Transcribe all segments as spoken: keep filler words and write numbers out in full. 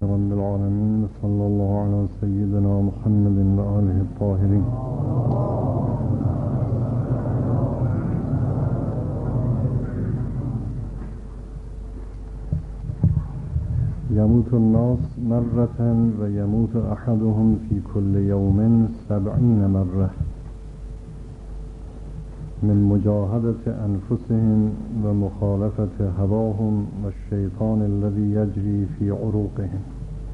رب العالمين صلى الله على سيدنا محمد وآله الطاهرين. يموت الناس مرة ويموت أحدهم في كل يوم سبعين مرة من مجاهدة أنفسهم ومخالفة هواهم والشيطان الذي يجري في عروقهم.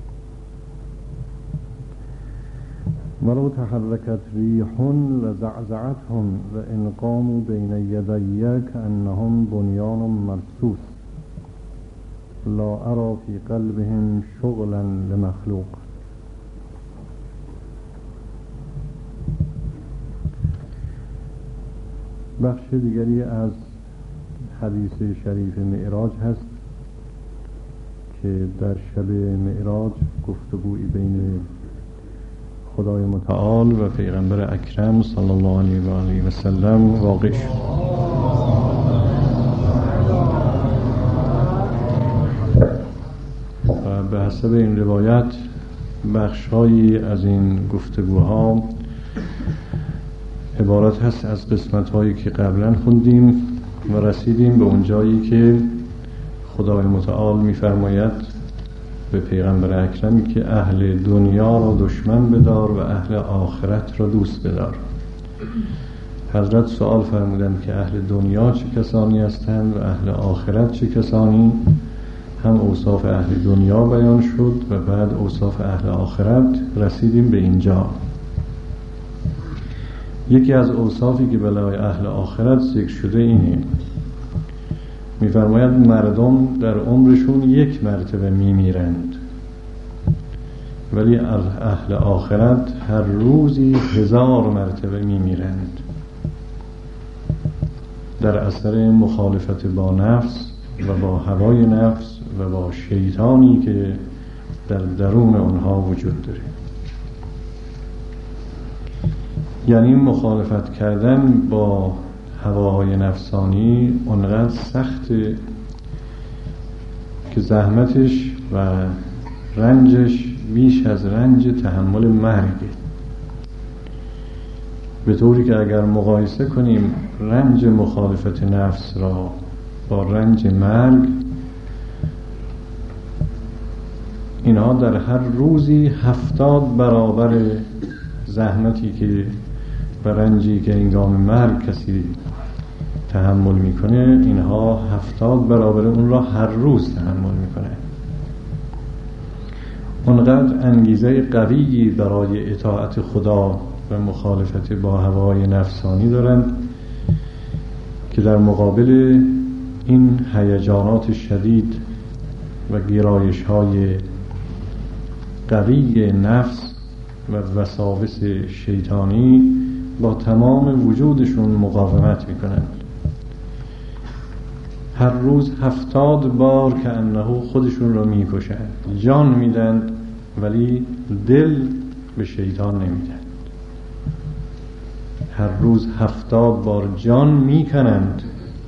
ولو تحركت ريح لزعزعتهم وإن قاموا بين يدي كأنهم بنيان مرصوص لا أرى في قلبهم شغلا لمخلوق. بخش دیگری از حدیث شریف معراج هست که در شب معراج گفتگویی بین خدای متعال و پیغمبر اکرم صلی الله علیه و آله و سلم واقع شد. و به حسب این روایت بخش‌هایی از این گفتگوها عبارت هست از قسمت‌هایی که قبلا خوندیم و رسیدیم به اون جایی که خدای متعال می‌فرماید به پیغمبر اکرمی که اهل دنیا را دشمن بدار و اهل آخرت را دوست بدار. حضرت سوال فرمودند که اهل دنیا چه کسانی هستند و اهل آخرت چه کسانی؟ هم اوصاف اهل دنیا بیان شد و بعد اوصاف اهل آخرت. رسیدیم به اینجا. یکی از اوصافی که برای اهل آخرت ذکر شده اینه، می‌فرماید مردم در عمرشون یک مرتبه میمیرند ولی اهل آخرت هر روزی هزار مرتبه میمیرند در اثر مخالفت با نفس و با هوای نفس و با شیطانی که در درون اونها وجود داره. یعنی مخالفت کردن با هواهای نفسانی اونقدر سخته که زحمتش و رنجش بیش از رنج تحمل مرگه، به طوری که اگر مقایسه کنیم رنج مخالفت نفس را با رنج مرگ، اینها در هر روزی هفتاد برابر زحمتی که و رنجی که هنگام مرگ کسی تحمل میکنه، اینها هفتاد برابر اون را هر روز تحمل میکنه. اونقدر انگیزه قویی برای اطاعت خدا و مخالفت با هوای نفسانی دارند که در مقابل این هیجانات شدید و گرایش های قوی نفس و وساوس شیطانی با تمام وجودشون مقاومت میکنند. هر روز هفتاد بار که انه خودشون رو میکشند، جان میدند ولی دل به شیطان نمیدند. هر روز هفتاد بار جان میکنند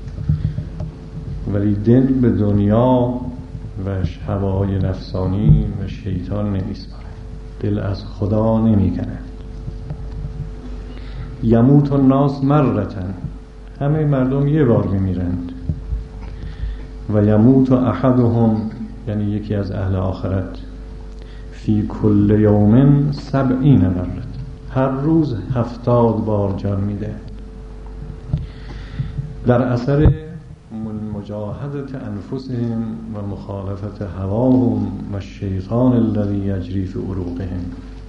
ولی دل به دنیا و هوای نفسانی و شیطان نمیسپارند، دل از خدا نمیکنند. یموت الناس مرتن، همه مردم یه بار میمیرند. و یموت احدهم، یعنی یکی از اهل آخرت، فی کل یوم سبعین مرت، هر روز هفتاد بار جان میده در اثر مجاهدت انفسهم و مخالفت هواهم و الشیطان الذی یجری فی عروقهم،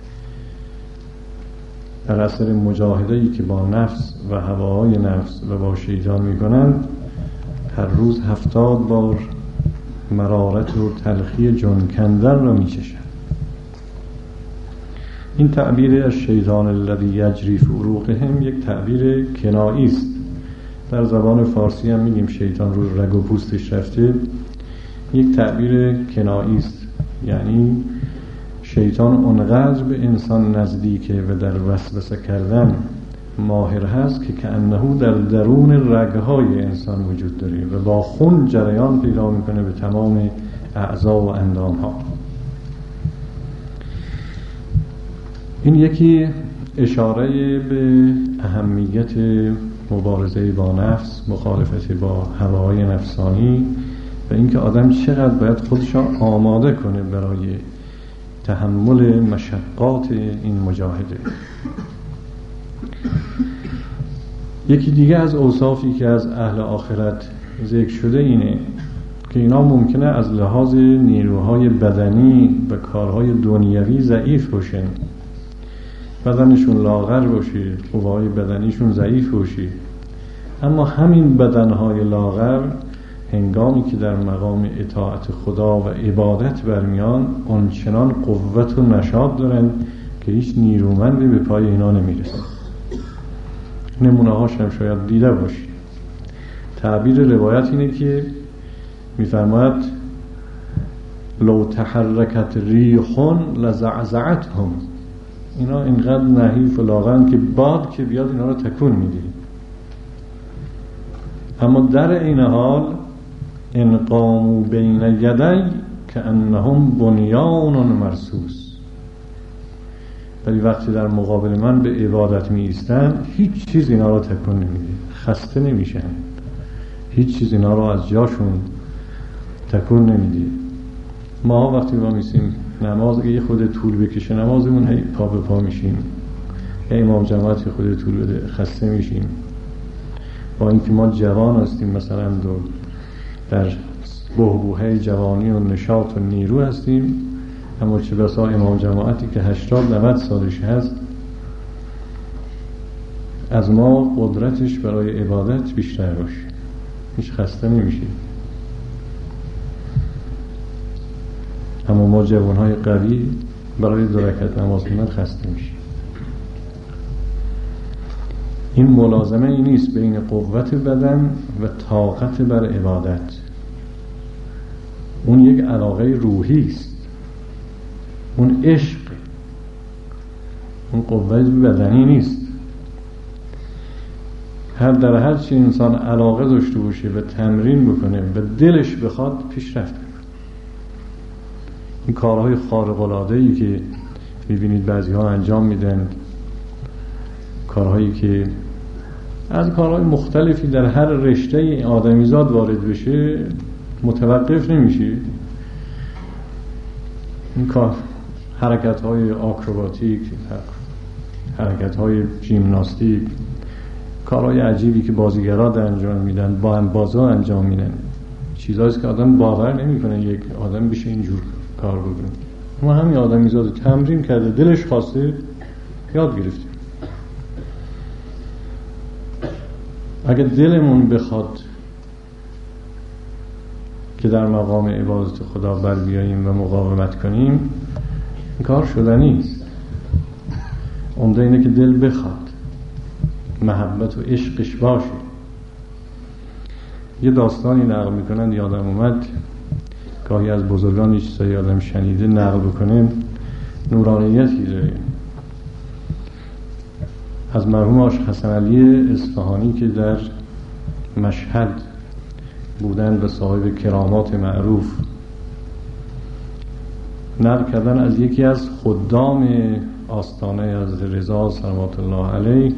در اثر مجاهده‌ای که با نفس و هواهای نفس و با شیطان میکنند، هر روز هفتاد بار مرارت و تلخی جان کندن را میچشند. این تعبیر از شیطان الذی یجری فی عروقهم یک تعبیر کنایی است. در زبان فارسی هم میگیم شیطان رو رگ و پوستش رفته، یک تعبیر کنایی است. یعنی شیطان اونقدر به انسان نزدیکه و در وسوسه کردن ماهر هست که کأنه در درون رگهای انسان وجود داره و با خون جریان پیدا میکنه به تمام اعضا و اندام ها. این یکی اشاره به اهمیت مبارزه با نفس، مخالفت با هواهای نفسانی و اینکه آدم چقدر باید خودش را آماده کنه برای تحمل مشقات این مجاهده. یکی دیگه از اوصافی که از اهل آخرت ذکر شده اینه که اینا ممکنه از لحاظ نیروهای بدنی و کارهای دنیوی ضعیف باشن، بدنشون لاغر باشه، قوای بدنیشون ضعیف باشه، اما همین بدنهای لاغر هنگامی که در مقام اطاعت خدا و عبادت برمیان آنچنان قوت و نشاط دارن که هیچ نیرومندی به پای اینا نمیرسه. نمونه هاش هم شاید دیده باشی. تعبیر روایت اینه که میفرماید لو تحرکت ریحون لزعزعتهم، اینا اینقدر نحیف و لاغرن که باد که بیاد اینا رو تکون میده، اما در این حال ان قاموا بین یدی کانهم بنیان مرصوص، ولی وقتی در مقابل من به عبادت می ایستن هیچ چیز اینا رو تکون نمیده، خسته نمیشن، هیچ چیز اینا رو از جاشون تکون نمیده. ما وقتی ما میسیم نماز اگه یه خود طول بکشه نمازمون هی پا به پا میشیم، هی امام جماعت خود طول بده خسته میشیم، با اینکه ما جوان هستیم مثلا دو در بحبوحه جوانی و نشاط و نیرو هستیم، اما چه بسا امام جماعتی که هشتاد نود سالش هست از ما قدرتش برای عبادت بیشتر باشه، هیچ خسته نمیشه، اما ما جوانهای قوی برای دو رکعت نماز خوندن خسته میشه. این ملازمه ای نیست بین قوت بدن و طاقت بر عبادت، اون یک علاقه روحی است، اون عشق، اون قوت بدنی نیست. هر در هر چی انسان علاقه داشته باشه و تمرین بکنه و دلش بخواد پیشرفت کنه. این کارهای خارق العاده‌ای که می‌بینید بعضی‌ها انجام میدن، کارهایی که از کارهای مختلفی در هر رشته آدمیزاد وارد بشه متوقف نمیشه. این کار حرکت‌های آکروباتیک، حرکت‌های ژیمناستیک، کارهای عجیبی که بازیگرا در انجام میدن، با هم بازا انجام میدن، چیزایی که آدم باور نمیکنه یک آدم بشه اینجور کار بکنه. ما همین آدمیزاد تمرین کرده، دلش خواسته، یاد گرفته. اگه دلمون بخواد که در مقام عبادت خدا بر بیاییم و مقاومت کنیم، این کار شدنی است. عمده اینه که دل بخواد، محبت و عشقش باشه. یه داستانی نقل میکنن، یادم اومد گاهی از بزرگان یه چیزایی آدم شنیده نقل بکنه نورانیتی داره. از مرحوم آش حسن علی اصفهانی که در مشهد بودن و صاحب کرامات معروف، نقل کردن از یکی از خدام آستانه از رضا سلامت الله علیه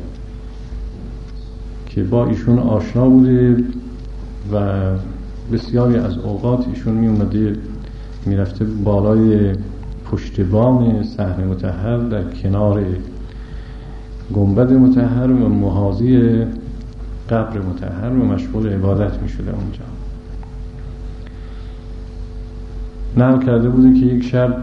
که با ایشون آشنا بوده و بسیاری از اوقات ایشون می اومده می رفته بالای پشت بام صحن مطهر در کنار گنبد مطهر و محاذی قبر مطهر و مشغول عبادت می شده اونجا. نقل کرده بوده که یک شب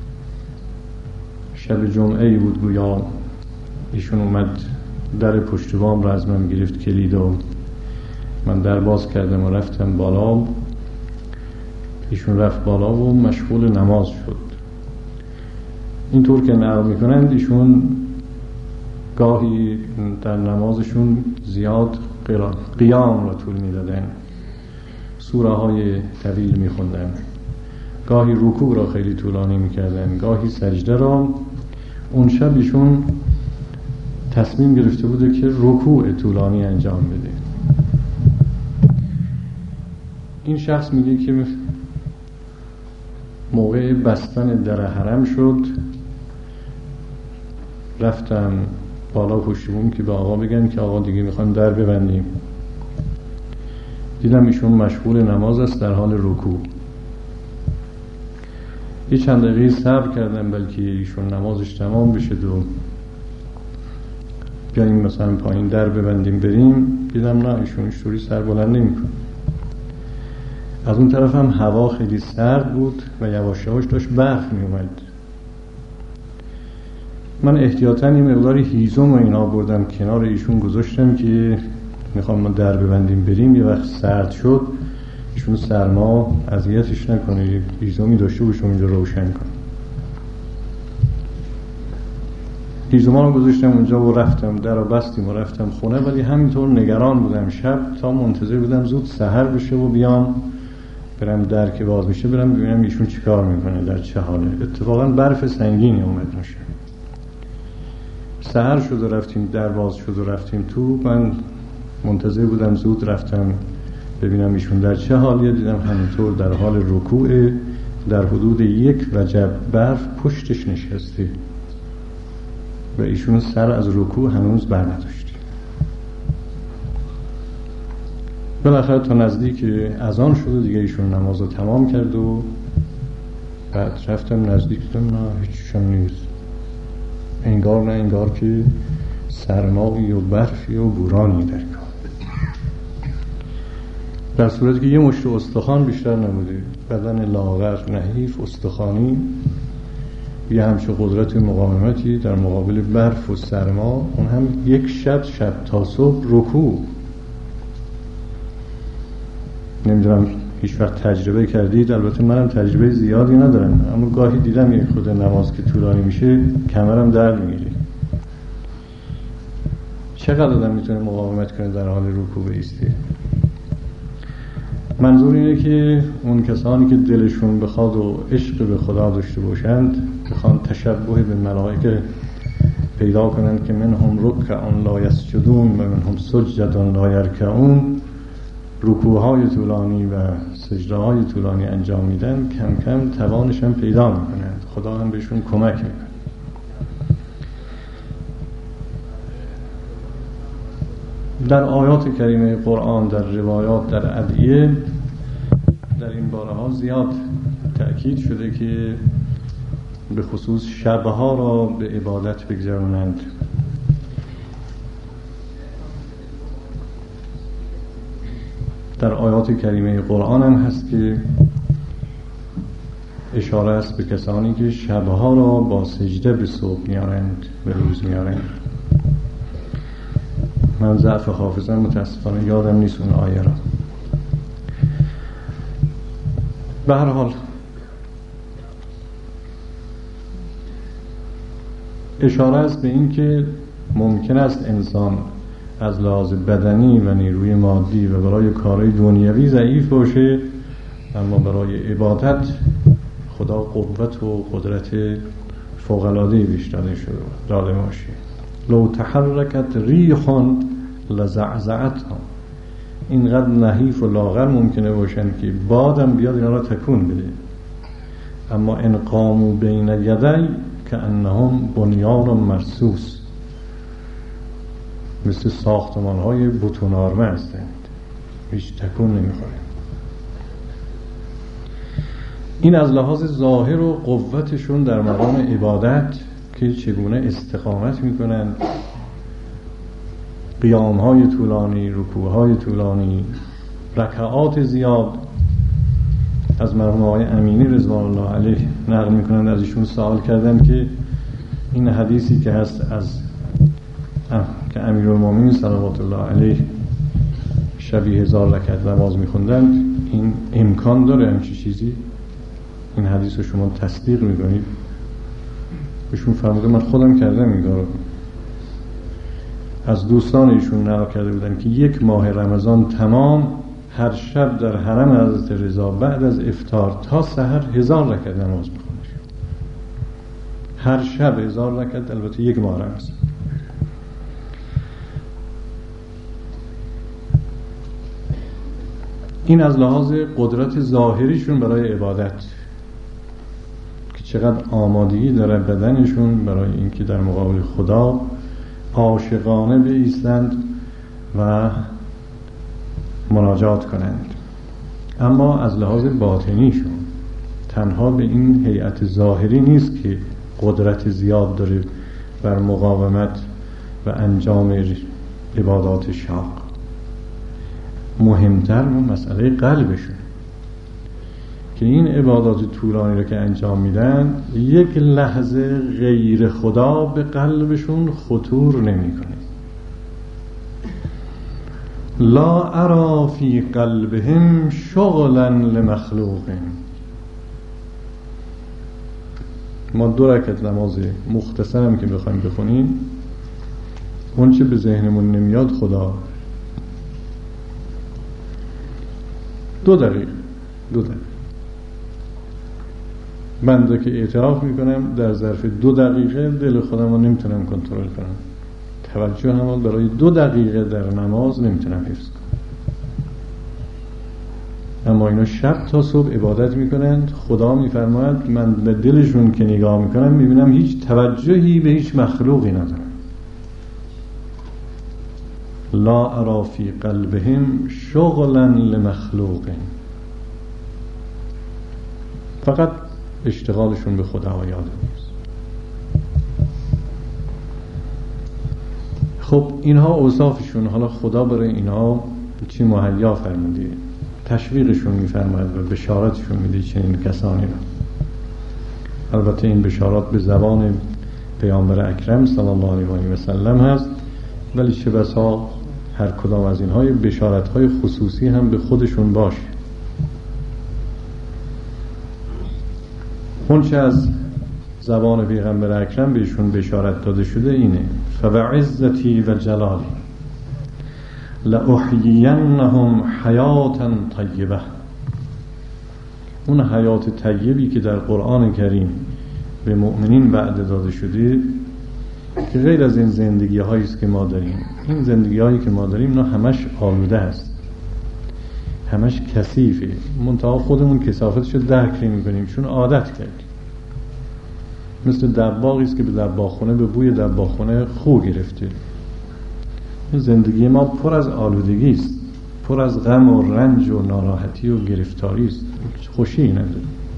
شب جمعه ای بود، گویا ایشون اومد در پشت بام را از من گرفت کلید و من در باز کردم و رفتم بالا. ایشون رفت بالا و مشغول نماز شد. اینطور که نقل میکنند ایشون گاهی در نمازشون زیاد قیام را طول میدادن، سوره های طویل میخوندن، گاهی رکوع را خیلی طولانی میکردن، گاهی سجده را. اون شب ایشون تصمیم گرفته بوده که رکوع طولانی انجام بده. این شخص میگه که موقع بستن در حرم شد رفتم بالا پشت بوم که به آقا بگن که آقا دیگه میخوایم در ببندیم. دیدم ایشون مشغول نماز است در حال رکوع. یه چند دقیقه صبر کردم بلکه ایشون نمازش تمام بشه و بیاییم مثلا پایین در ببندیم بریم. دیدم نه، ایشون اینطوری سر بلند نمی‌کنه. از اون طرف هم هوا خیلی سرد بود و یواش یواش داشت برف می اومد. من احتیاطاً یه مقداری هیزم و اینا بردم کنار ایشون گذاشتم که میخوام ما در ببندیم بریم. یه وقت سرد شد ایشون سرما اذیتش نکنه، هیزمی داشته باشه اونجا روشن کنه. هیزمان رو گذاشتم اونجا و رفتم در رو بستیم و رفتم خونه. ولی همینطور نگران بودم شب تا منتظر بودم زود سحر بشه و بیام برم در که باز میشه برم ببینم ایشون چیکار میکنه، در چه حاله. اتفاقا برف سنگینی اومد میشه. سحر شد و رفتیم در باز شد و رفتیم تو. من منتظر بودم زود رفتم ببینم ایشون در چه حالیه. دیدم همینطور در حال رکوع در حدود یک وجب برف پشتش نشسته و ایشون سر از رکوع هنوز بر نداشتی. بالاخره تا نزدیک اذان شد و دیگه ایشون نماز رو تمام کرد و بعد رفتم نزدیک دیدم نه هیچیشم نیست. انگار نه انگار که سرمایی و برفی و بورانی در کار، در صورتی که یه مشت استخوان بیشتر نبوده. بدن لاغر نحیف استخوانی یه همچه قدرت مقاومتی در مقابل برف و سرما، اون هم یک شب شب تا صبح رکوع. نمیدونم هیچ وقت تجربه کردید؟ البته منم تجربه زیادی ندارم، اما گاهی دیدم یک خود نماز که طولانی میشه کمرم درد میگیره. چقدر آدم میتونه مقاومت کنه در حال رکوع بایسته؟ منظور اینه که اون کسانی که دلشون بخواد و عشق به خدا داشته باشند بخوان تشبه به ملائکه پیدا کنند که منهم رکعون لا یسجدون و منهم سجدون لا یرکعون، رکوع‌های طولانی و سجده‌های طولانی انجام میدن، کم کم توانش هم پیدا میکنند، خدا هم بهشون کمک میکنه. در آیات کریمه قرآن، در روایات، در ادعیه در این بارها زیاد تأکید شده که به خصوص شبها را به عبادت بگذرانند. در آیات کریمه قرآن هم هست که اشاره است به کسانی که شبها را با سجده به صبح میارند، به روز میارند. من ضعف حافظه متاسفانه یادم نیست اون آیه را. به هر حال اشاره است به این که ممکن است انسان از لحاظ بدنی و نیروی مادی و برای کارهای دنیوی ضعیف باشه، اما برای عبادت خدا قوت و قدرت فوق‌العاده‌ای بهش داده شده داده باشه. لو تحرکت ریح لزعزعتها، اینقدر نحیف و لاغر ممکنه باشن که بادم بیاد اینا را تکون بده، اما ان قاموا بین یدی کانهم بنیان مرصوص، مثل ساختمان های بتونارمه هستند، هیچ تکون نمیخوره. این از لحاظ ظاهر و قوتشون در مقام عبادت که چگونه استقامت میکنند، قیام های طولانی، رکوع های طولانی، رکعات زیاد. از مرحوم آقای امینی رضوان الله علیه نقل میکنند، از ایشون سوال کردن که این حدیثی که هست از که امیرالمومنین صلوات الله علیه شبی هزار رکعت نماز میخوندن، این امکان داره همچی چیزی؟ این حدیث رو شما تصدیق میکنید؟ بهشون فرموده من خودم کردم این کارو. از دوستان ایشون نقل کرده بودن که یک ماه رمضان تمام هر شب در حرم حضرت رضا بعد از افطار تا سحر هزار رکعت نماز میخونه. هر شب هزار رکعت، البته یک ماه رمضان. این از لحاظ قدرت ظاهریشون برای عبادت که چقدر آمادگی داره بدنشون برای اینکه در مقابل خدا عاشقانه بایستند و مناجات کنند. اما از لحاظ باطنیشون تنها به این هیئت ظاهری نیست که قدرت زیاد داره بر مقاومت و انجام عبادات شاق. مهمتر مسئله قلبشون که این عبادات طولانی رو که انجام میدن یک لحظه غیر خدا به قلبشون خطور نمیکنه. لا ارا فی قلبهم شغلا لمخلوق. ما دو رکعت نماز مختصرم که بخوایم بخونیم، اون چه به ذهنمون نمیاد خدا دو دقیقه دو دقیقه بنده که اعتراف میکنم در ظرف دو دقیقه دل خودم رو نمیتونم کنترل کنم، توجه هم برای دو دقیقه در نماز نمیتونم حفظ کنم. اما اینا شب تا صبح عبادت میکنند. خدا میفرماید من به دلشون که نگاه میکنم میبینم هیچ توجهی به هیچ مخلوقی ندارن. لا ارا فی قلبهم شغلا لمخلوق. فقط اشتغالشون به خدا و یاد نیست. خب اینها اوصافشون. حالا خدا برای اینها چی مهیا فرموده؟ تشویقشون میفرماید و بشارتشون میده چنین کسانی رو. البته این بشارات به زبان پیامبر اکرم صلی الله علیه و سلم هست، ولی چه بسا هر کدام از اینهای بشارت‌های خصوصی هم به خودشون باشه. اون چه از زبان پیغمبر اکرم بهشون بشارت داده شده اینه: فبعزتی و جلالی لأحیینهم حیاتا طیبه. اون حیات طیبی که در قرآن کریم به مؤمنین وعده داده شده که غیر از این زندگی هایی است که ما داریم، این زندگی هایی که ما داریم نه همش آلوده است، همش کثیفه. منتها خودمون کثافتشو درک نمی‌کنیم چون عادت کردیم. مثل دباغی است که به دباغخونه به بوی دباغخونه خو گرفته. زندگی ما پر از آلودگی است، پر از غم و رنج و ناراحتی و گرفتاری است، خوشی نداره.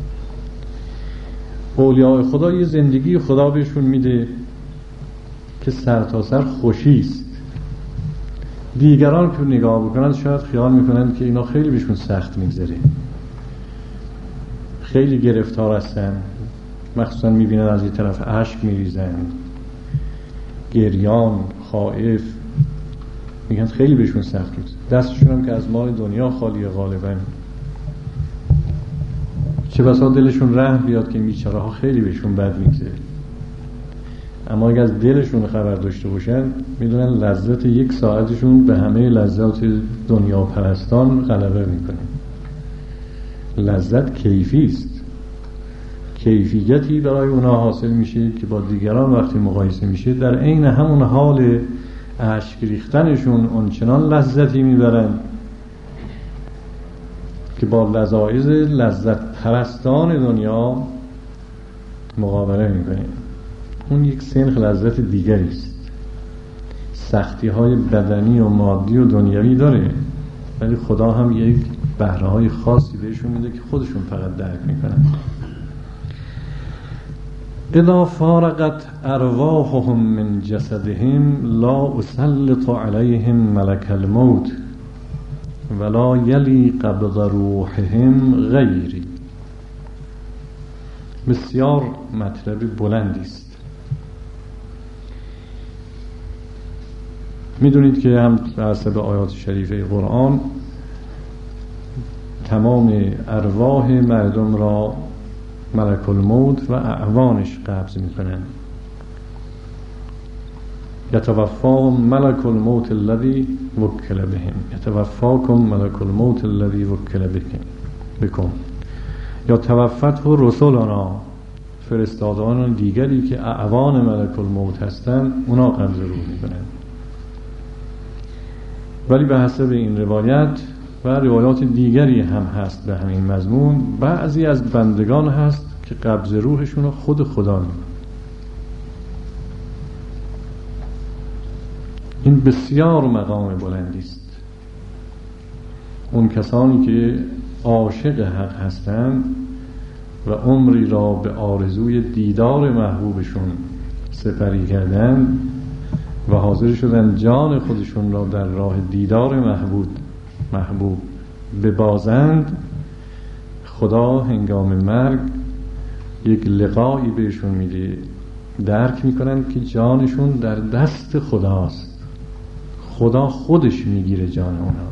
اولیاء خدا یه زندگی خدا بهشون میده که سر تا سر خوشی است. دیگران که نگاه بکنند شاید خیال میکنند که اینا خیلی بهشون سخت میگذره، خیلی گرفتار هستن، مخصوصا میبینن از این طرف اشک میریزن، گریان، خائف، میگن خیلی بهشون سخت میگذره. دستشون هم که از مال دنیا خالیه غالبا. چه بسا دلشون رحم بیاد که بیچاره ها خیلی بهشون بد میگذره. اما اگر از دلشون خبر داشته باشن میدونن لذت یک ساعتشون به همه لذات دنیا پرستان غلبه میکنه. لذت کیفی است، کیفیتی برای اونا حاصل میشه که با دیگران وقتی مقایسه میشه در عین همون حال اشک ریختنشون اونچنان لذتی میبرن که با لذایذ لذت پرستان دنیا مقابله میکنه. اون یک سنخ لذت دیگری است. سختی های بدنی و مادی و دنیوی داره، ولی خدا هم یک بهره های خاصی بهشون میده که خودشون فقط درک میکنن. اذا فارقت ارواحهم من جسدهم لا اسلط علیهم ملک الموت ولا یلی قبض روحهم غیری. بسیار مطلب بلندی است. میدونید که هم به حسب آیات شریفه قرآن تمام ارواح مردم را ملک الموت و اعوانش قبض میکنن. یتوفاهم ملک الموت الذی وکل بهم یتوفاکم ملک الموت الذی وکل بکم. یا توفته رسولنا، فرستادگان دیگری که اعوان ملک الموت هستند اونا قبض روح میکنن. ولی به حسب این روایت و روایات دیگری هم هست به همین مضمون، بعضی از بندگان هست که قبض روحشون رو خود خدا میکنه. این بسیار مقام بلندی است. اون کسانی که عاشق حق هستند و عمری را به آرزوی دیدار محبوبشون سپری کردند و حاضر شدن جان خودشون را در راه دیدار محبوب محبوب ببازند، خدا هنگام مرگ یک لقایی بهشون میده، درک میکنن که جانشون در دست خداست، خدا خودش میگیره جان اونها.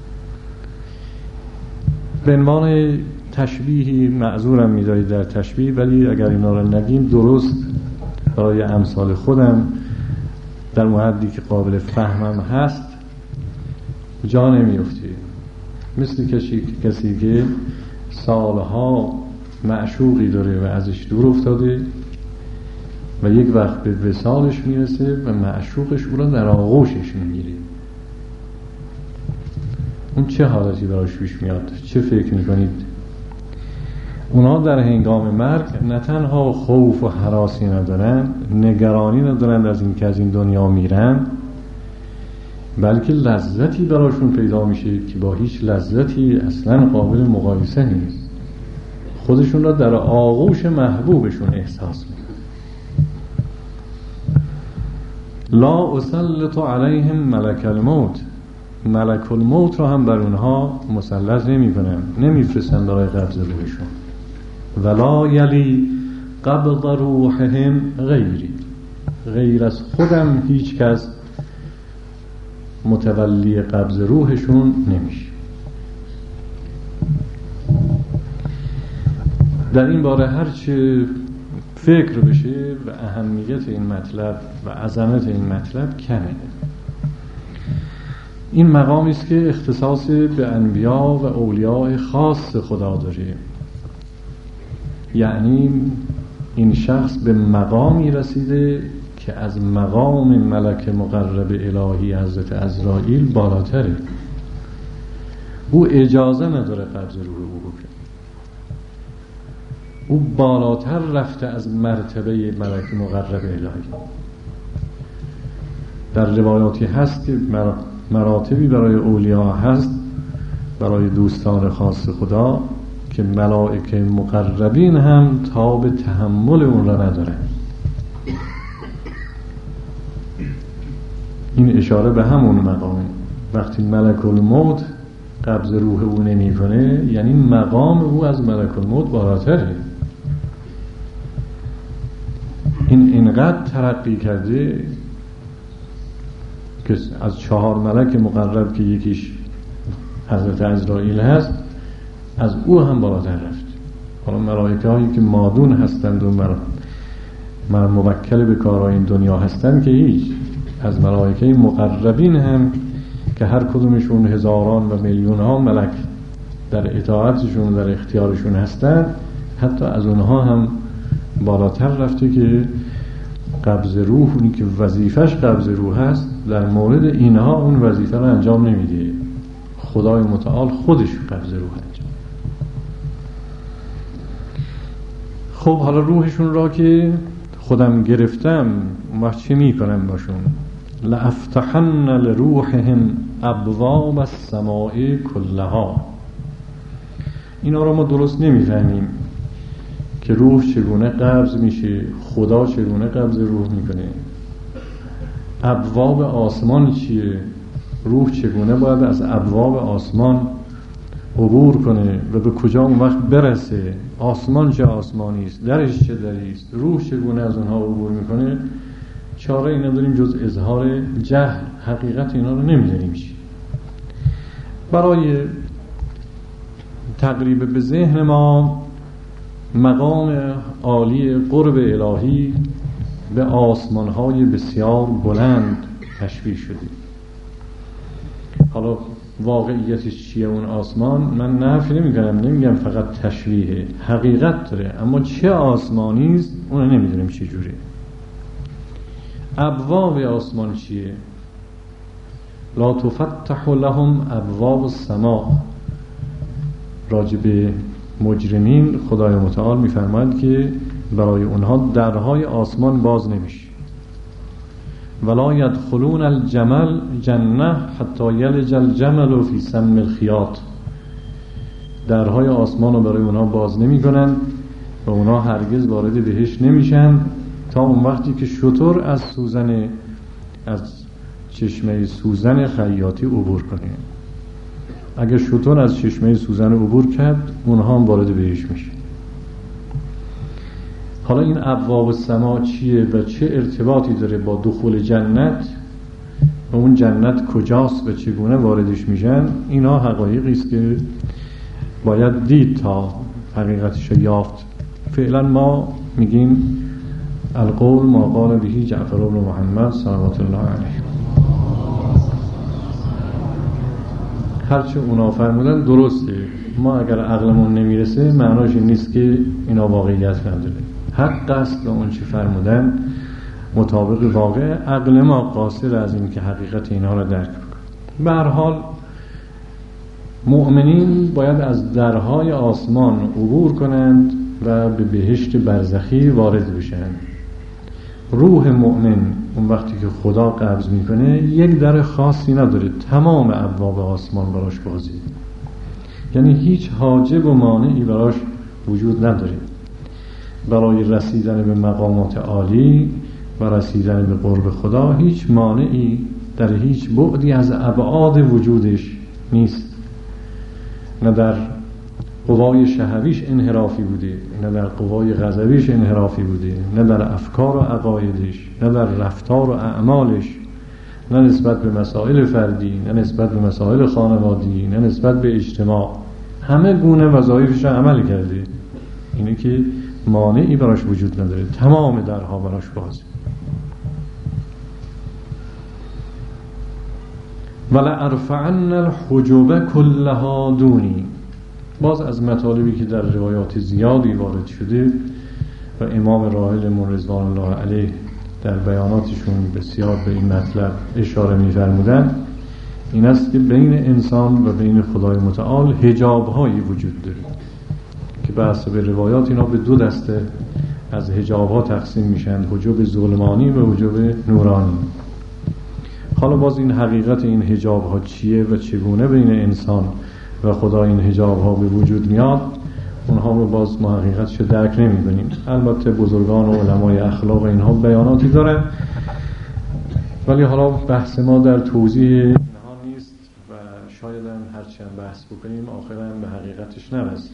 به عنوان تشبیهی معذورم میدارید در تشبیه، ولی اگر اینا رو نگیم درست برای امثال خودم در محدی که قابل فهمم هست جا نمیفته. مثل کسی, کسی که سالها معشوقی داره و ازش دور افتاده و یک وقت به وصالش میرسه و معشوقش او را در آغوشش میگیره. اون چه حالتی براش پیش میاد؟ چه فکر میکنید؟ اونا در هنگام مرگ نه تنها خوف و هراسی ندارن، نگرانی ندارن از این که از این دنیا میرن، بلکه لذتی براشون پیدا میشه که با هیچ لذتی اصلا قابل مقایسه نیست. خودشون را در آغوش محبوبشون احساس میکنن. لا اسلط علیهم ملک الموت، ملک الموت را هم بر اونها مسلط نمی کنم، نمیفرستن برای قبض روحشون. ولا یلی قبض روحهم غیری، غیر از خودم هیچ کس متولی قبض روحشون نمیشه. در این باره هرچه فکر بشه و اهمیت این مطلب و عظمت این مطلب کمه. این مقامی است که اختصاص به انبیا و اولیاء خاص خدا داره، یعنی این شخص به مقامی رسیده که از مقام ملک مقرب الهی حضرت عزرائیل بالاتره. او اجازه نداره قبض روح او بکنه، او بالاتر رفته از مرتبه ملک مقرب الهی. در روایاتی هست که مراتبی برای اولیاء هست، برای دوستان خاص خدا، که ملائکه مقربین هم تاب تحمل اون را ندارن. این اشاره به همون مقامه. وقتی ملک الموت قبض روح او نمی کنه، یعنی مقام او از ملک الموت بالاتره. این اینقدر ترقی کرده که از چهار ملک مقرب که یکیش حضرت عزرائیل هست، از او هم بالاتر رفت. حالا ملائکه هایی که مادون هستند و مر موکل به کارهای این دنیا هستند که هیچ، از ملائکه مقربین هم که هر کدومشون هزاران و میلیون ها ملک در اطاعتشون در اختیارشون هستند، حتی از اونها هم بالاتر رفته که قبض روح، اونی که وظیفش قبض روح هست، در مورد اینها اون وظیفه رو انجام نمیده. خدای متعال خودش قبض روح انجام. خب حالا روحشون را که خودم گرفتم، ما چه میکنم باشون؟ لأفتحن لروحهم ابواب السماء کلها. اینا را ما درست نمیفهمیم که روح چگونه قبض میشه، خدا چگونه قبض روح میکنه، ابواب آسمان چیه، روح چگونه باید از ابواب آسمان عبور کنه و به کجا اون وقت برسه، آسمان چه آسمانی است، درش چه دری است، روح چگونه از اونها عبور میکنه. چاره ای نداریم جز اظهار جهل، حقیقت اینا رو نمیدونیم چی. برای تقریب به ذهن ما مقام عالی قرب الهی به آسمان‌های بسیار بلند تشبیه شده. حالا واقعیتش چیه اون آسمان؟ من نفی نمی‌کنم، نمیگم فقط تشبیه، حقیقت داره، اما چه آسمانی است اون نمیدونیم چه جوره. ابواب آسمان چیه؟ لا تفتح لهم ابواب السماء، راجب مجرمین خدای متعال میفرماید که برای اونها درهای آسمان باز نمیشه. ولا يدخلون الجمل جنة حتی یلج الجمل فی سم الخیاط. درهای آسمان رو برای اونها باز نمی کنن و اونها هرگز وارد بهش نمیشن تا اون وقتی که شتر از سوزن از چشمه سوزن خیاطی عبور کنه. اگر شتر از چشمه سوزن عبور کرد اونها هم وارد بهش میشه. حالا این ابواب السما چیه و چه ارتباطی داره با دخول جنت و اون جنت کجاست و چگونه واردش میشن؟ اینا حقایقی است که باید دید تا حقیقتش یافت. فعلا ما میگیم القول ما قال به جعفر بن محمد صلوات الله علیه. هرچه اونا فرمودن درسته، ما اگر عقلمون نمیرسه معناش این نیست که اینا واقعیت نداره. حق است و اون چی فرمودن مطابق واقع، عقل ما قاصر از این که حقیقت اینا را درک کنه. به هر حال مؤمنین باید از درهای آسمان عبور کنند و به بهشت برزخی وارد بشن. روح مؤمن اون وقتی که خدا قبض میکنه یک در خاصی نداره، تمام ابواب آسمان براش بازی، یعنی هیچ حاجب و مانعی براش وجود نداره. برای رسیدن به مقامات عالی و رسیدن به قرب خدا هیچ مانعی در هیچ بعدی از ابعاد وجودش نیست. نه در قوای شهویش انحرافی بوده، نه در قوای غضبیش انحرافی بوده، نه در افکار و عقایدش، نه در رفتار و اعمالش، نه نسبت به مسائل فردی، نه نسبت به مسائل خانوادگی، نه نسبت به اجتماع. همه گونه وظایفش عمل کرده. اینه که مانعی براش وجود نداره، تمام درها براش بازه. ولأرفعن الحجب كلها دونی. باز از مطالبی که در روایات زیادی وارد شده و امام راحل رضوان الله علیه در بیاناتشون بسیار به این مطلب اشاره می‌فرمودند، این است که بین انسان و بین خدای متعال حجاب‌هایی وجود داره که به حسب روایات اینا به دو دسته از حجاب‌ها تقسیم میشن، حجاب ظلمانی و حجاب نورانی. حالا باز این حقیقت این حجاب‌ها چیه و چگونه بین انسان و خدا این حجاب‌ها به وجود میاد، اونها رو باز ما حقیقتش رو درک نمی‌کنیم. البته بزرگان و علمای اخلاق اینها بیاناتی دارن، ولی حالا بحث ما در توضیح اینها نیست و شاید هم هرچند بحث بکنیم آخراً به حقیقتش نرسیم.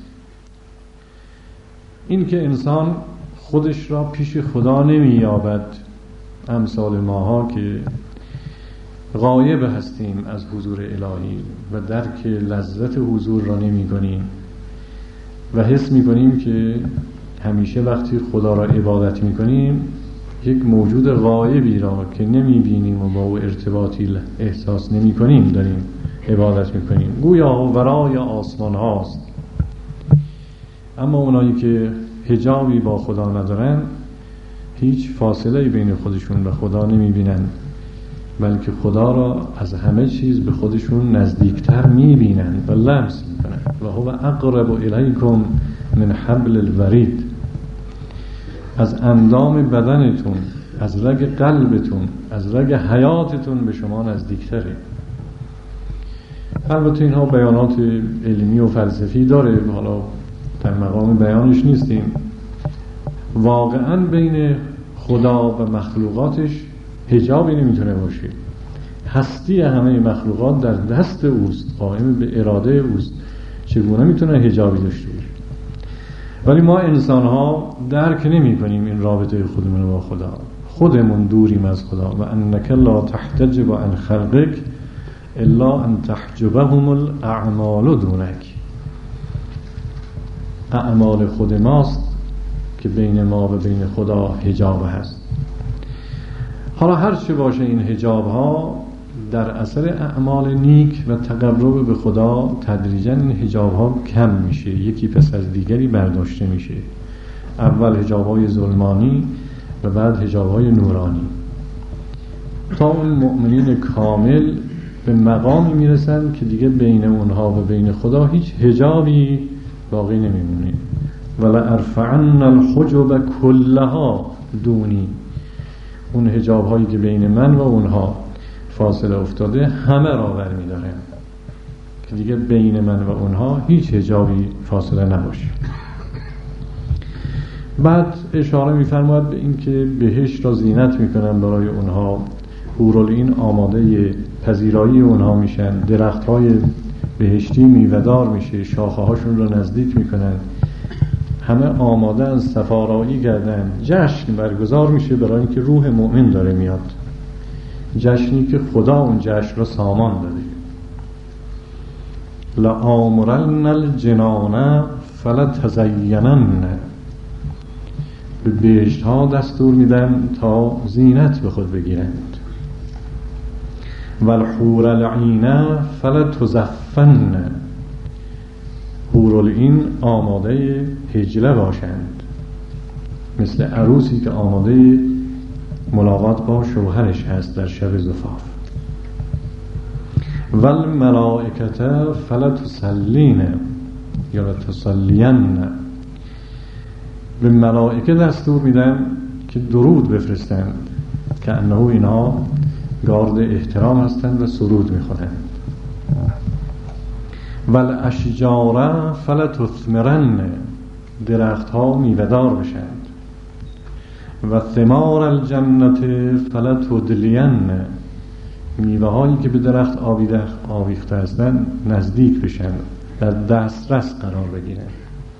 این که انسان خودش را پیش خدا نمی‌یابد، امثال ماها که غایب هستیم از حضور الهی و درک لذت حضور را نمی کنیم و حس می کنیم که همیشه وقتی خدا را عبادت می کنیم یک موجود غایبی را که نمی بینیم و با او ارتباطی احساس نمی کنیم داریم عبادت می کنیم، گویا ورای آسمان هاست. اما اونایی که حجابی با خدا ندارن هیچ فاصله بین خودشون و خدا نمی بینن، بلکه خدا را از همه چیز به خودشون نزدیکتر میبینند و لمس میکنند. و هو اقرب الیکم من حبل الورید. از اندام بدنتون، از رگ قلبتون، از رگ حیاتتون به شما نزدیکتره. البته اینها بیانات علمی و فلسفی داره، حالا در مقام بیانش نیستیم. واقعا بین خدا و مخلوقاتش حجابی نمیتونه باشه. هستی همه مخلوقات در دست اوست، قائم به اراده اوست، چگونه میتونه حجابی داشته باشه؟ ولی ما انسان ها درک نمی کنیم این رابطه خودمون با خدا. خودمون دوریم از خدا. و انک لا تحتجب عن خلقک الا ان تحجبهم الاعمال دونک. اعمال خود ماست که بین ما و بین خدا حجاب هست. حالا هر چه باشه این حجاب ها در اثر اعمال نیک و تقرب به خدا تدریجا این حجاب ها کم میشه، یکی پس از دیگری برداشته میشه. اول حجاب های ظلمانی و بعد حجاب های نورانی، تا اون مؤمنین کامل به مقامی میرسن که دیگه بین اونها و بین خدا هیچ حجابی باقی نمیمونه. ولأرفعن الحجب کلها دونی، اون حجاب هایی که بین من و اونها فاصله افتاده همه را برمی‌دارم که دیگه بین من و اونها هیچ حجابی فاصله نباشه. بعد اشاره می‌فرماید به این که بهشت را زینت می‌کنن برای اونها، حورالعین آماده پذیرایی اونها میشن، درخت‌های بهشتی میوه‌دار میشه، شاخه‌هاشون رو نزدیک میکنن، همه آماده از سفارایی کردن، جشن برگزار میشه برای اینکه روح مؤمن داره میاد، جشنی که خدا اون جشن رو سامان داده. لآمرن الجنان فلتزینن، به بهشت ها دستور میدن تا زینت به خود بگیرند. والحور العین فلتزفن، حورالعین آماده حجله باشند، مثل عروسی که آماده ملاقات با شوهرش هست در شب زفاف. والملائکه فلتسلین یا تسلین، به ملائکه دستور میدن که درود بفرستند، که انه اینها گارد احترام هستند و سرود میخونند. والاشجار فلتثمرن، درخت ها میوه‌دار بشند. و ثمار الجنت فلتدلین، میوه هایی که به درخت آویخته هستند نزدیک بشن، در دسترس قرار بگیرند.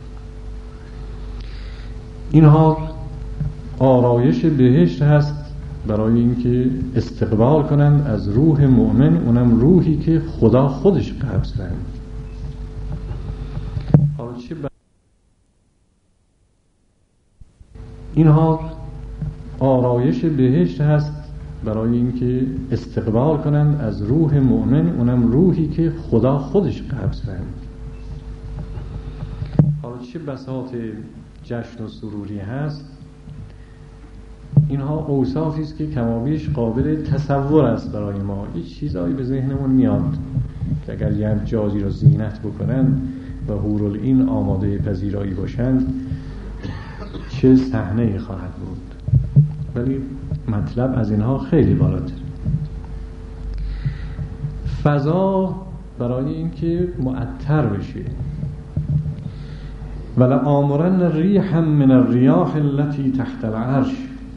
اینها آرایش بهشت هست برای اینکه استقبال کنند از روح مؤمن، اونم روحی که خدا خودش قبض کرد. حالا چه ب... اینها آرایش بهشت هست برای اینکه استقبال کنند از روح مؤمن، اونم روحی که خدا خودش قبض کرد. حالا چه بساط جشن و سروری هست. اینها اوصافی است که کمابیش قابل تصور است برای ما. هیچ چیزایی به ذهنمون میاد که اگر یه جازی را زینت بکنن و حورالعین آماده پذیرایی باشند چه صحنه‌ای خواهد بود، ولی مطلب از اینها خیلی بالاتر. فضا برای اینکه معطر بشه. ولآمرن ریحا من الریاح التي تحت العرش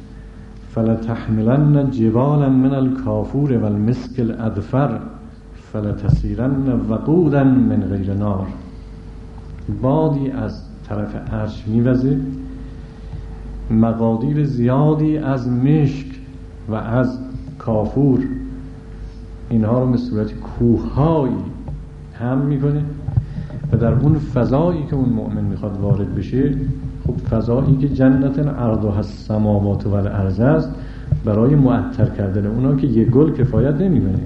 فلتحملن جبالا من الکافور والمسک الاذفر فلتسیرن وقودا من غیر نار. بادی از طرف عرش میوزه، مقادیر زیادی از مشک و از کافور، اینها رو به صورت کوه‌هایی هم میکنه و در اون فضایی که اون مؤمن میخواد وارد بشه، خب فضایی که جنت عرضها السماوات و الارض است، برای معطر کردن اونا که یک گل کفایت نمیکنه،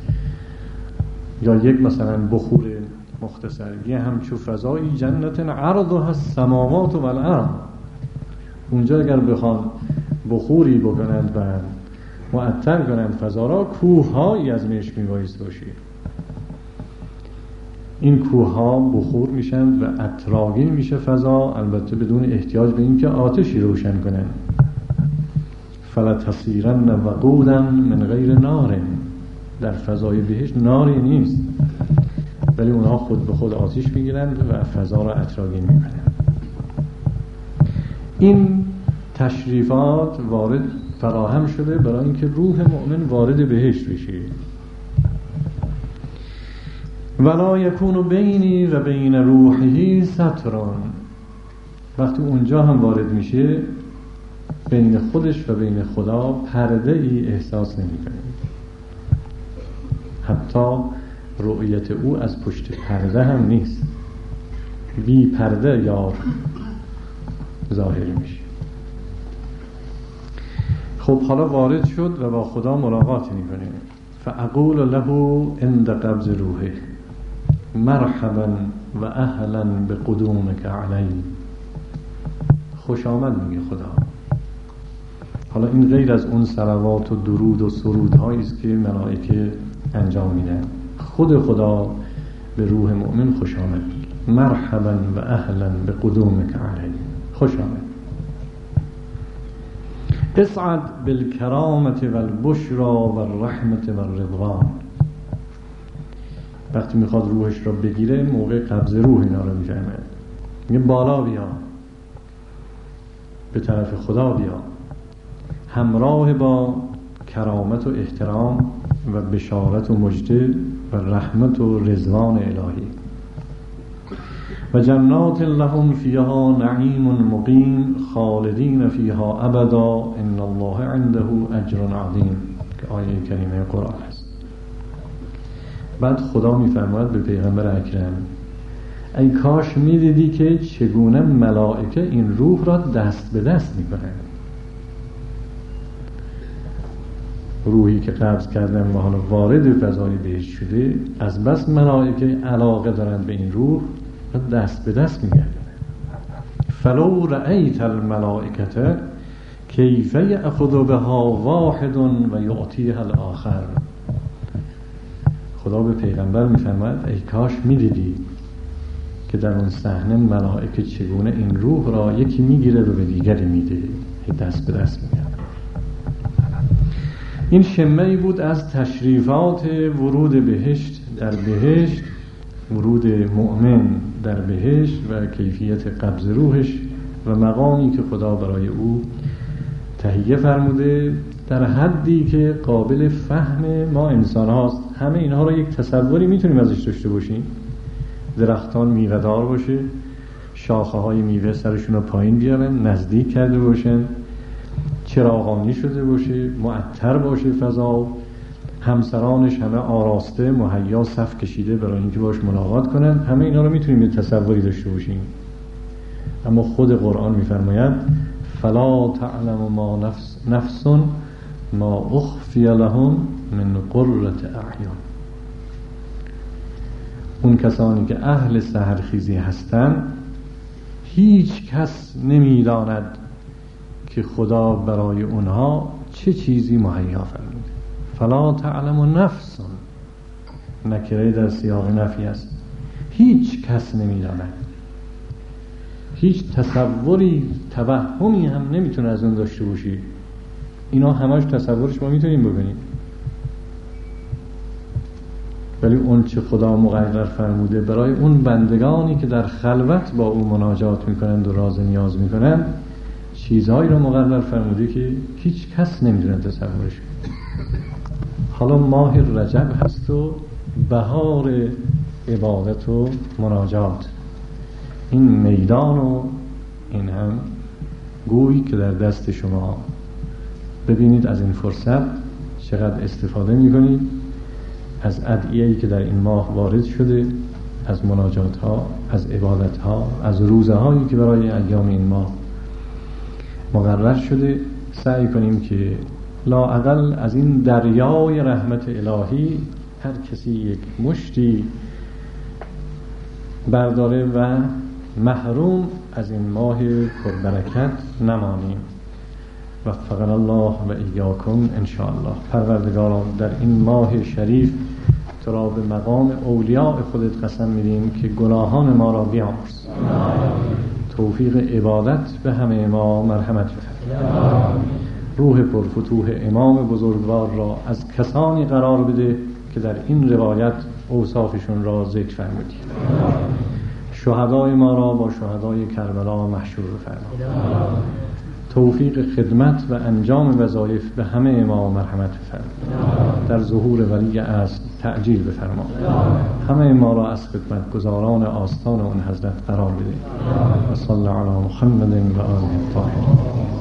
یا یک مثلا بخور مختصر، یه همچو فضایی جنت عرضها السماوات و الارض، اونجا اگر بخوان بخوری بکنند و معطر کنند فضا را، کوه‌هایی از مشک میبایست باشه. این کوه‌ها بخور میشن و عطرآگین میشه فضا، البته بدون احتیاج به اینکه آتشی روشن کنن. فلتسیرن وقودا من غیر نار، در فضای بهشت ناری نیست، ولی اونها خود به خود آتش میگیرند و فضا را عطرآگین میکنند. این تشریفات وارد فراهم شده برای اینکه روح مؤمن وارد بهشت بشه. ولا یکون بینی و بین روحه سترون، وقتی اونجا هم وارد میشه بین خودش و بین خدا پرده ای احساس نمیکنه، حتی رؤیت او از پشت پرده هم نیست، بی پرده یار ظاهر میشه. خب حالا وارد شد و با خدا ملاقات میکنه. فاقول له عند قبض روحه مرحبا و اهلا بقدومک علی، خوش آمد میگه خدا. حالا این غیر از اون صلوات و درود و سرودهایی است که ملائکه انجام میدن، خود خدا به روح مؤمن خوش آمد میگه. مرحبا و اهلا به قدومک علی، خوش آمد. اسعد بالکرامت و البشرا و الرحمت و الرضوان. وقتی میخواد روحش را بگیره، موقع قبض روح اینا رو میفهمه، میگه بالا بیا، به طرف خدا بیا، همراه با کرامت و احترام و بشارت و مجده و رحمت و رضوان الهی. و جنات لهم فیها نعیم مقیم خالدین فیها ابدا ان الله عنده اجر عظیم، که آیه کریمه قرآن است. بعد خدا میفرماید به پیغمبر اکرم ای کاش میدیدی که چگونه ملائکه این روح را دست به دست میکنند. روحی که قبض کردن و حالا وارد فضای بهشت شده، از بس ملائکه علاقه دارند به این روح، دست به دست میگردن. فلو رأیت الملائکه کیف یأخذ بها واحد و یعطیها الاخر. خدا به پیغمبر میفرماید ای کاش میدیدی که در اون صحنه ملائکه چگونه این روح را یکی میگیره و به دیگری میده، دست به دست میگردن. این شمعی بود از تشریفات ورود بهشت در بهشت، ورود مؤمن در بهشت و کیفیت قبض روحش و مقامی که خدا برای او تهیه فرموده در حدی که قابل فهم ما انسان هاست. همه اینها را یک تصوری میتونیم ازش داشته باشیم. درختان میوه دار باشه، شاخه های میوه سرشون رو پایین بیارن، نزدیک کرده باشن، چراغانی شده باشه، معطر باشه فضا، همسرانش همه آراسته مهیا صف کشیده برای اینکه باش ملاقات کنن. همه اینا رو میتونیم یه تصوری داشته باشیم. اما خود قرآن میفرماید فلا تعلم ما نفس نفس ما اخفی لهم من قرة اعین. اون کسانی که اهل سحرخیزی هستند، هیچ کس نمیداند که خدا برای اونها چه چیزی مهیا فرموده. فلا تعلم نفس، نکره در سیاق نفی است، هیچ کس نمیداند. هیچ تصوری توهمی هم نمیتونه از اون داشته باشی. اینا همش تصورش ما میتونیم بکنیم، ولی اون چه خدا مقرر فرموده برای اون بندگانی که در خلوت با او مناجات میکنند و راز نیاز میکنند، چیزهایی رو مقرر فرموده که هیچ کس نمیدونه تصورش. حالا ماه رجب هست و بهار عبادت و مناجات، این میدان و این هم گویی که در دست شما. ببینید از این فرصت چقدر استفاده میکنید، از ادعیه‌ای که در این ماه وارد شده، از مناجات ها، از عبادت ها، از روزه هایی که برای ایام این ماه مقرر شده. سعی کنیم که لااقل از این دریای رحمت الهی هر کسی یک مشتی برداره و محروم از این ماه پربرکت نمانیم. وفقنا الله و ایاکم ان شاء الله. پروردگارا در این ماه شریف تو را به مقام اولیاء خودت قسم میدیم که گناهان ما را بیامرز، توفیق عبادت به همه ما مرحمت بفرما. روح پرفتوح امام بزرگوار را از کسانی قرار بده که در این روایت اوصافشون را ذکر فرمودی. شهدای ما را با شهدای کربلا محشور بفرما. توفیق خدمت و انجام وظایف به همه ما مرحمت بفرما. در ظهور ولی اصل تعجیل بفرما. همه ما را از خدمت گزاران آستان اون حضرت قرار بده. و صلی علی محمد و آله الطاهرین.